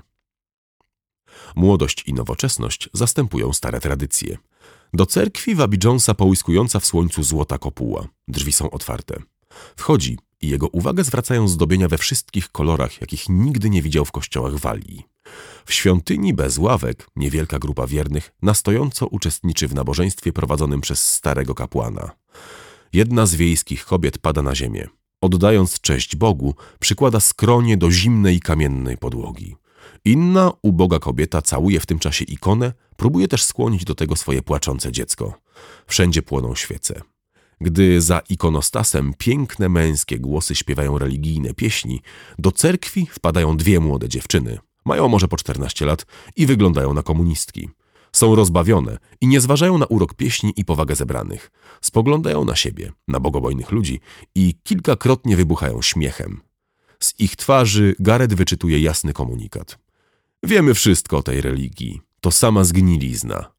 Młodość i nowoczesność zastępują stare tradycje. Do cerkwi wabi Jonesa połyskująca w słońcu złota kopuła. Drzwi są otwarte. Wchodzi i jego uwagę zwracają zdobienia we wszystkich kolorach, jakich nigdy nie widział w kościołach Walii. W świątyni bez ławek niewielka grupa wiernych na stojąco uczestniczy w nabożeństwie prowadzonym przez starego kapłana. Jedna z wiejskich kobiet pada na ziemię. Oddając cześć Bogu, przykłada skronie do zimnej kamiennej podłogi. Inna, uboga kobieta całuje w tym czasie ikonę, próbuje też skłonić do tego swoje płaczące dziecko. Wszędzie płoną świece. Gdy za ikonostasem piękne męskie głosy śpiewają religijne pieśni, do cerkwi wpadają 2 młode dziewczyny. Mają może po 14 lat i wyglądają na komunistki. Są rozbawione i nie zważają na urok pieśni i powagę zebranych. Spoglądają na siebie, na bogobojnych ludzi i kilkakrotnie wybuchają śmiechem. Z ich twarzy Gareth wyczytuje jasny komunikat. Wiemy wszystko o tej religii. To sama zgnilizna.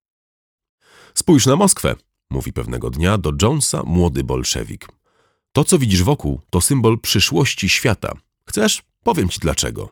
Spójrz na Moskwę, mówi pewnego dnia do Jonesa młody bolszewik. To, co widzisz wokół, to symbol przyszłości świata. Chcesz? Powiem ci dlaczego.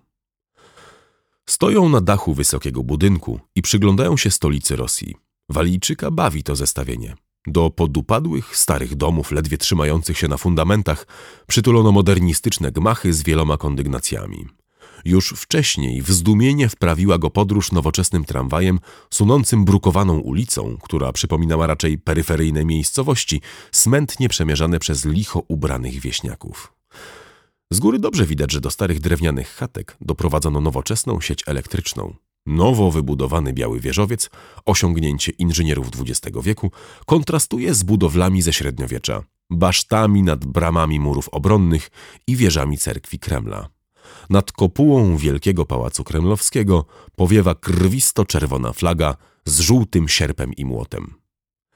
Stoją na dachu wysokiego budynku i przyglądają się stolicy Rosji. Walijczyka bawi to zestawienie. Do podupadłych, starych domów, ledwie trzymających się na fundamentach, przytulono modernistyczne gmachy z wieloma kondygnacjami. Już wcześniej w zdumienie wprawiła go podróż nowoczesnym tramwajem sunącym brukowaną ulicą, która przypominała raczej peryferyjne miejscowości, smętnie przemierzane przez licho ubranych wieśniaków. Z góry dobrze widać, że do starych drewnianych chatek doprowadzono nowoczesną sieć elektryczną. Nowo wybudowany biały wieżowiec, osiągnięcie inżynierów XX wieku, kontrastuje z budowlami ze średniowiecza, basztami nad bramami murów obronnych i wieżami cerkwi Kremla. Nad kopułą Wielkiego Pałacu Kremlowskiego powiewa krwisto-czerwona flaga z żółtym sierpem i młotem.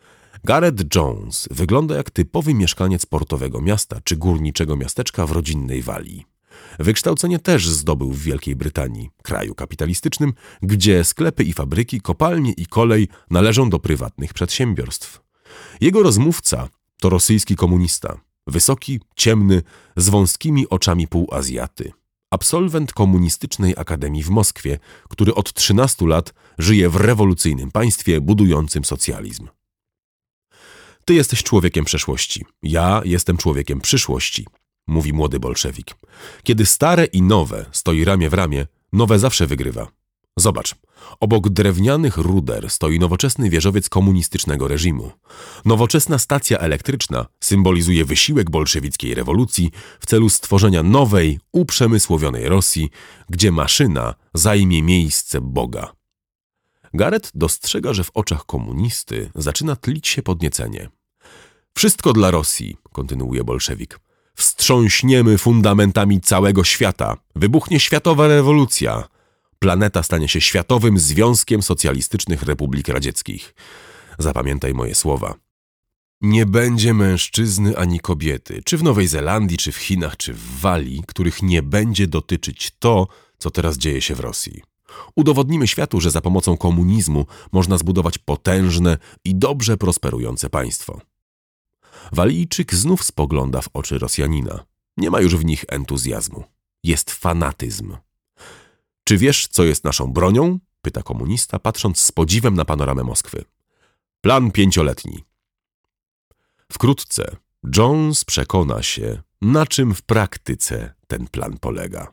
Gareth Jones wygląda jak typowy mieszkaniec portowego miasta czy górniczego miasteczka w rodzinnej Walii. Wykształcenie też zdobył w Wielkiej Brytanii, kraju kapitalistycznym, gdzie sklepy i fabryki, kopalnie i kolej należą do prywatnych przedsiębiorstw. Jego rozmówca to rosyjski komunista, wysoki, ciemny, z wąskimi oczami półazjaty. Absolwent komunistycznej akademii w Moskwie, który od 13 lat żyje w rewolucyjnym państwie budującym socjalizm. Ty jesteś człowiekiem przeszłości, ja jestem człowiekiem przyszłości, mówi młody bolszewik. Kiedy stare i nowe stoi ramię w ramię, nowe zawsze wygrywa. Zobacz, obok drewnianych ruder stoi nowoczesny wieżowiec komunistycznego reżimu. Nowoczesna stacja elektryczna symbolizuje wysiłek bolszewickiej rewolucji w celu stworzenia nowej, uprzemysłowionej Rosji, gdzie maszyna zajmie miejsce Boga. Gareth dostrzega, że w oczach komunisty zaczyna tlić się podniecenie. Wszystko dla Rosji, kontynuuje bolszewik. Wstrząśniemy fundamentami całego świata. Wybuchnie światowa rewolucja. Planeta stanie się Światowym Związkiem Socjalistycznych Republik Radzieckich. Zapamiętaj moje słowa. Nie będzie mężczyzny ani kobiety, czy w Nowej Zelandii, czy w Chinach, czy w Walii, których nie będzie dotyczyć to, co teraz dzieje się w Rosji. Udowodnimy światu, że za pomocą komunizmu można zbudować potężne i dobrze prosperujące państwo. Walijczyk znów spogląda w oczy Rosjanina. Nie ma już w nich entuzjazmu. Jest fanatyzm. Czy wiesz, co jest naszą bronią? Pyta komunista, patrząc z podziwem na panoramę Moskwy. Plan 5-letni. Wkrótce Jones przekona się, na czym w praktyce ten plan polega.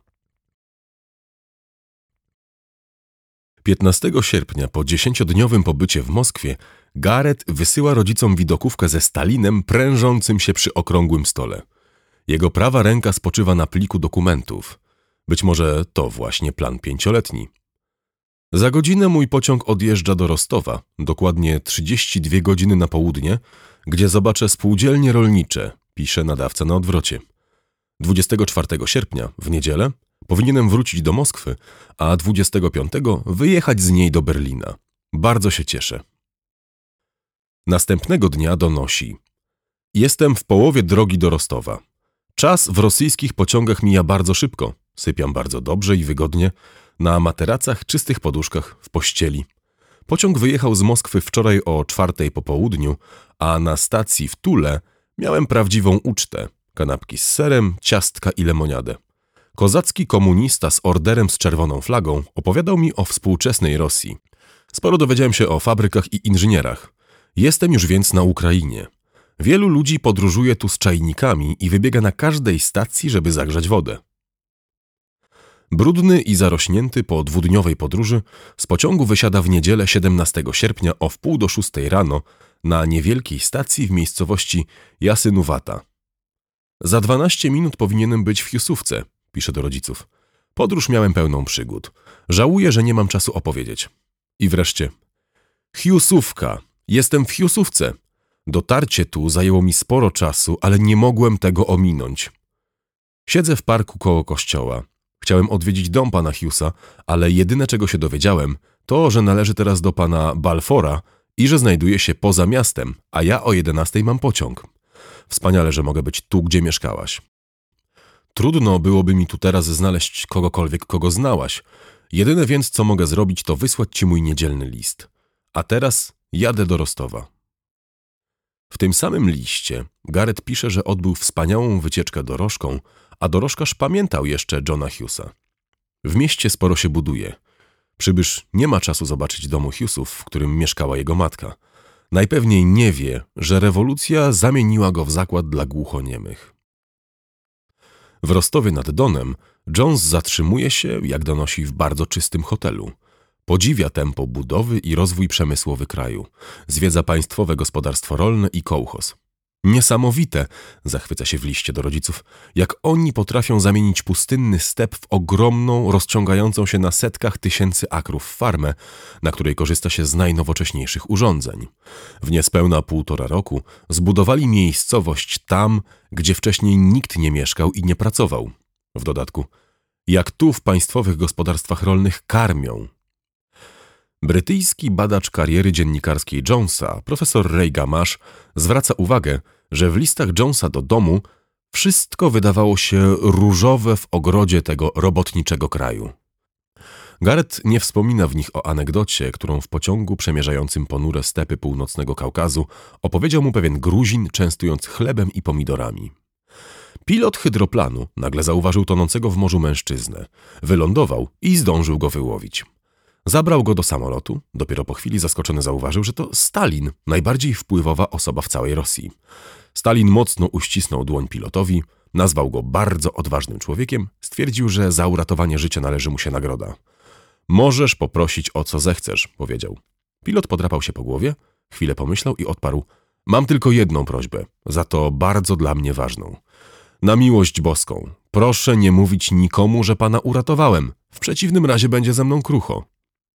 15 sierpnia po 10-dniowym pobycie w Moskwie Gareth wysyła rodzicom widokówkę ze Stalinem prężącym się przy okrągłym stole. Jego prawa ręka spoczywa na pliku dokumentów. Być może to właśnie plan 5-letni. Za godzinę mój pociąg odjeżdża do Rostowa, dokładnie 32 godziny na południe, gdzie zobaczę spółdzielnie rolnicze, pisze nadawca na odwrocie. 24 sierpnia, w niedzielę, powinienem wrócić do Moskwy, a 25 wyjechać z niej do Berlina. Bardzo się cieszę. Następnego dnia donosi. Jestem w połowie drogi do Rostowa. Czas w rosyjskich pociągach mija bardzo szybko. Sypiam bardzo dobrze i wygodnie, na materacach, czystych poduszkach, w pościeli. Pociąg wyjechał z Moskwy wczoraj o 4 po południu, a na stacji w Tule miałem prawdziwą ucztę. Kanapki z serem, ciastka i lemoniadę. Kozacki komunista z orderem z czerwoną flagą opowiadał mi o współczesnej Rosji. Sporo dowiedziałem się o fabrykach i inżynierach. Jestem już więc na Ukrainie. Wielu ludzi podróżuje tu z czajnikami i wybiega na każdej stacji, żeby zagrzać wodę. Brudny i zarośnięty po 2-dniowej podróży z pociągu wysiada w niedzielę 17 sierpnia o 5:45 rano na niewielkiej stacji w miejscowości Jasynuwata. Za 12 minut powinienem być w Hiusówce, pisze do rodziców. Podróż miałem pełną przygód. Żałuję, że nie mam czasu opowiedzieć. I wreszcie. Hiusówka. Jestem w Hiusówce. Dotarcie tu zajęło mi sporo czasu, ale nie mogłem tego ominąć. Siedzę w parku koło kościoła. Chciałem odwiedzić dom pana Hughesa, ale jedyne czego się dowiedziałem, to, że należy teraz do pana Balfoura i że znajduje się poza miastem, a ja o 11 mam pociąg. Wspaniale, że mogę być tu, gdzie mieszkałaś. Trudno byłoby mi tu teraz znaleźć kogokolwiek, kogo znałaś. Jedyne więc, co mogę zrobić, to wysłać ci mój niedzielny list. A teraz jadę do Rostowa. W tym samym liście Gareth pisze, że odbył wspaniałą wycieczkę dorożką, a dorożkarz pamiętał jeszcze Johna Hughesa. W mieście sporo się buduje. Przybysz nie ma czasu zobaczyć domu Hughesów, w którym mieszkała jego matka. Najpewniej nie wie, że rewolucja zamieniła go w zakład dla głuchoniemych. W Rostowie nad Donem Jones zatrzymuje się, jak donosi, w bardzo czystym hotelu. Podziwia tempo budowy i rozwój przemysłowy kraju. Zwiedza państwowe gospodarstwo rolne i kołchoz. Niesamowite, zachwyca się w liście do rodziców, jak oni potrafią zamienić pustynny step w ogromną, rozciągającą się na setkach tysięcy akrów farmę, na której korzysta się z najnowocześniejszych urządzeń. W niespełna 1,5 roku zbudowali miejscowość tam, gdzie wcześniej nikt nie mieszkał i nie pracował. W dodatku, jak tu w państwowych gospodarstwach rolnych karmią. Brytyjski badacz kariery dziennikarskiej Jonesa, profesor Ray Gamache, zwraca uwagę, że w listach Jonesa do domu wszystko wydawało się różowe w ogrodzie tego robotniczego kraju. Garrett nie wspomina w nich o anegdocie, którą w pociągu przemierzającym ponure stepy północnego Kaukazu opowiedział mu pewien Gruzin, częstując chlebem i pomidorami. Pilot hydroplanu nagle zauważył tonącego w morzu mężczyznę. Wylądował i zdążył go wyłowić. Zabrał go do samolotu, dopiero po chwili zaskoczony zauważył, że to Stalin, najbardziej wpływowa osoba w całej Rosji. Stalin mocno uścisnął dłoń pilotowi, nazwał go bardzo odważnym człowiekiem, stwierdził, że za uratowanie życia należy mu się nagroda. Możesz poprosić o co zechcesz, powiedział. Pilot podrapał się po głowie, chwilę pomyślał i odparł: mam tylko jedną prośbę, za to bardzo dla mnie ważną. Na miłość boską, proszę nie mówić nikomu, że pana uratowałem, w przeciwnym razie będzie ze mną krucho.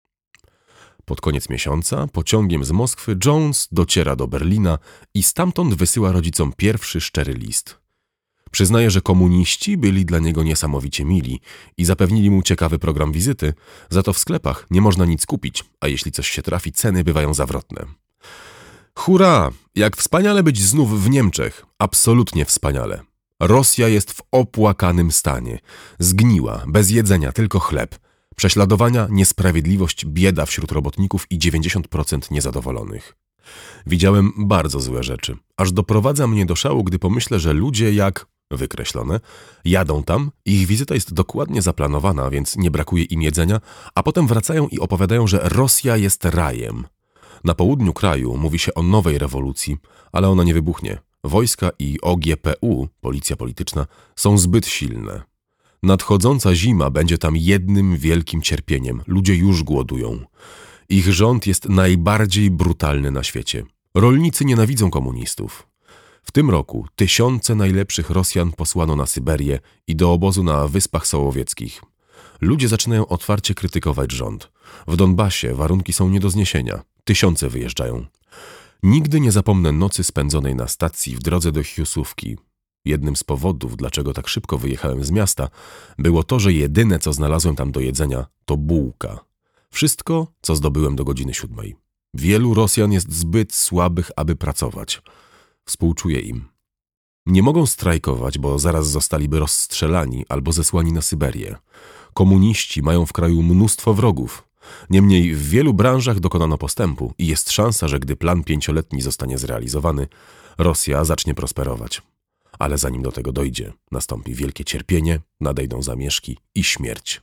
Pod koniec miesiąca pociągiem z Moskwy Jones dociera do Berlina i stamtąd wysyła rodzicom pierwszy szczery list. Przyznaje, że komuniści byli dla niego niesamowicie mili i zapewnili mu ciekawy program wizyty, za to w sklepach nie można nic kupić, a jeśli coś się trafi, ceny bywają zawrotne. Hurra! Jak wspaniale być znów w Niemczech! Absolutnie wspaniale. Rosja jest w opłakanym stanie. Zgniła, bez jedzenia, tylko chleb. Prześladowania, niesprawiedliwość, bieda wśród robotników i 90% niezadowolonych. Widziałem bardzo złe rzeczy. Aż doprowadza mnie do szału, gdy pomyślę, że ludzie jak wykreślone jadą tam, ich wizyta jest dokładnie zaplanowana, więc nie brakuje im jedzenia, a potem wracają i opowiadają, że Rosja jest rajem. Na południu kraju mówi się o nowej rewolucji, ale ona nie wybuchnie. Wojska i OGPU, policja polityczna, są zbyt silne. Nadchodząca zima będzie tam jednym wielkim cierpieniem. Ludzie już głodują. Ich rząd jest najbardziej brutalny na świecie. Rolnicy nienawidzą komunistów. W tym roku tysiące najlepszych Rosjan posłano na Syberię i do obozu na Wyspach Sołowieckich. Ludzie zaczynają otwarcie krytykować rząd. W Donbasie warunki są nie do zniesienia. Tysiące wyjeżdżają. Nigdy nie zapomnę nocy spędzonej na stacji w drodze do Chiusówki. Jednym z powodów, dlaczego tak szybko wyjechałem z miasta, było to, że jedyne, co znalazłem tam do jedzenia, to bułka. Wszystko, co zdobyłem do godziny 7. Wielu Rosjan jest zbyt słabych, aby pracować. Współczuję im. Nie mogą strajkować, bo zaraz zostaliby rozstrzelani albo zesłani na Syberię. Komuniści mają w kraju mnóstwo wrogów. Niemniej w wielu branżach dokonano postępu i jest szansa, że gdy plan 5-letni zostanie zrealizowany, Rosja zacznie prosperować. Ale zanim do tego dojdzie, nastąpi wielkie cierpienie, nadejdą zamieszki i śmierć.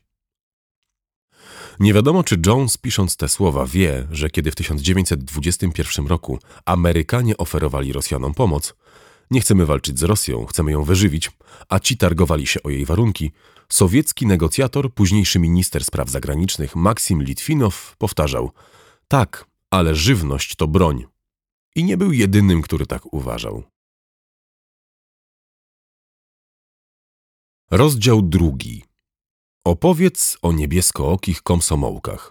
Nie wiadomo, czy Jones, pisząc te słowa, wie, że kiedy w 1921 roku Amerykanie oferowali Rosjanom pomoc, nie chcemy walczyć z Rosją, chcemy ją wyżywić, a ci targowali się o jej warunki, sowiecki negocjator, późniejszy minister spraw zagranicznych Maksim Litwinow powtarzał: tak, ale żywność to broń. I nie był jedynym, który tak uważał. Rozdział 2. Opowiedz o niebieskookich komsomołkach.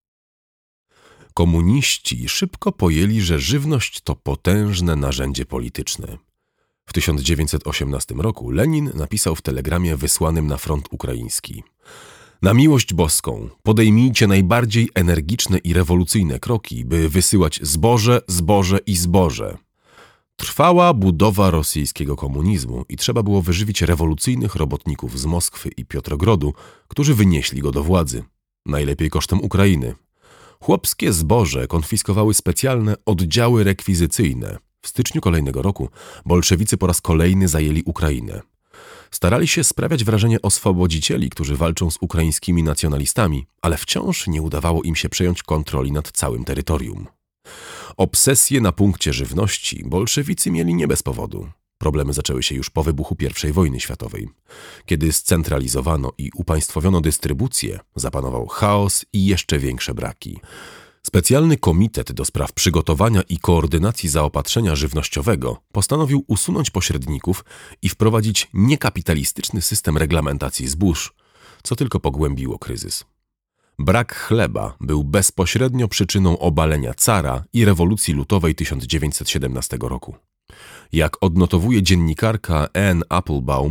Komuniści szybko pojęli, że żywność to potężne narzędzie polityczne. W 1918 roku Lenin napisał w telegramie wysłanym na front ukraiński: na miłość boską podejmijcie najbardziej energiczne i rewolucyjne kroki, by wysyłać zboże, zboże i zboże. Trwała budowa rosyjskiego komunizmu i trzeba było wyżywić rewolucyjnych robotników z Moskwy i Piotrogrodu, którzy wynieśli go do władzy. Najlepiej kosztem Ukrainy. Chłopskie zboże konfiskowały specjalne oddziały rekwizycyjne. W styczniu kolejnego roku bolszewicy po raz kolejny zajęli Ukrainę. Starali się sprawiać wrażenie oswobodzicieli, którzy walczą z ukraińskimi nacjonalistami, ale wciąż nie udawało im się przejąć kontroli nad całym terytorium. Obsesję na punkcie żywności bolszewicy mieli nie bez powodu. Problemy zaczęły się już po wybuchu I wojny światowej. Kiedy scentralizowano i upaństwowiono dystrybucję, zapanował chaos i jeszcze większe braki. Specjalny komitet do spraw przygotowania i koordynacji zaopatrzenia żywnościowego postanowił usunąć pośredników i wprowadzić niekapitalistyczny system reglamentacji zbóż, co tylko pogłębiło kryzys. Brak chleba był bezpośrednio przyczyną obalenia cara i rewolucji lutowej 1917 roku. Jak odnotowuje dziennikarka Anne Applebaum,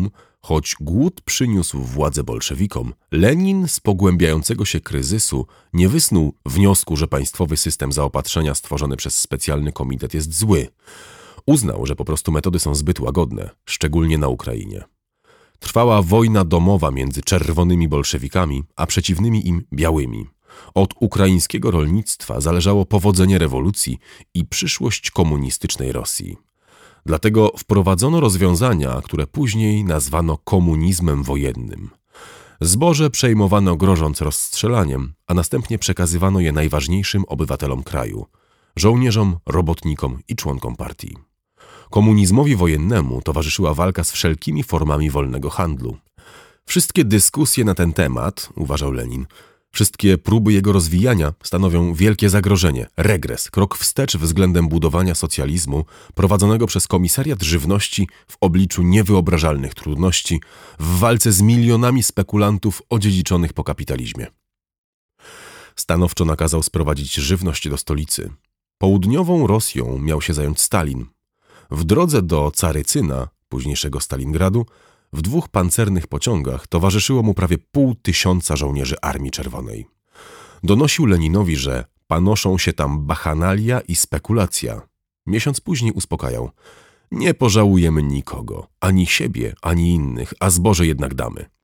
Choć głód przyniósł władzę bolszewikom, Lenin z pogłębiającego się kryzysu nie wysnuł wniosku, że państwowy system zaopatrzenia stworzony przez specjalny komitet jest zły. Uznał, że po prostu metody są zbyt łagodne, szczególnie na Ukrainie. Trwała wojna domowa między czerwonymi bolszewikami, a przeciwnymi im białymi. Od ukraińskiego rolnictwa zależało powodzenie rewolucji i przyszłość komunistycznej Rosji. Dlatego wprowadzono rozwiązania, które później nazwano komunizmem wojennym. Zboże przejmowano grożąc rozstrzelaniem, a następnie przekazywano je najważniejszym obywatelom kraju – żołnierzom, robotnikom i członkom partii. Komunizmowi wojennemu towarzyszyła walka z wszelkimi formami wolnego handlu. Wszystkie dyskusje na ten temat, uważał Lenin, wszystkie próby jego rozwijania stanowią wielkie zagrożenie, regres, krok wstecz względem budowania socjalizmu prowadzonego przez Komisariat Żywności w obliczu niewyobrażalnych trudności w walce z milionami spekulantów odziedziczonych po kapitalizmie. Stanowczo nakazał sprowadzić żywność do stolicy. Południową Rosją miał się zająć Stalin. W drodze do Carycyna, późniejszego Stalingradu, w 2 pancernych pociągach towarzyszyło mu prawie 500 żołnierzy Armii Czerwonej. Donosił Leninowi, że panoszą się tam bachanalia i spekulacja. Miesiąc później uspokajał: nie pożałujemy nikogo, ani siebie, ani innych, a zboże jednak damy.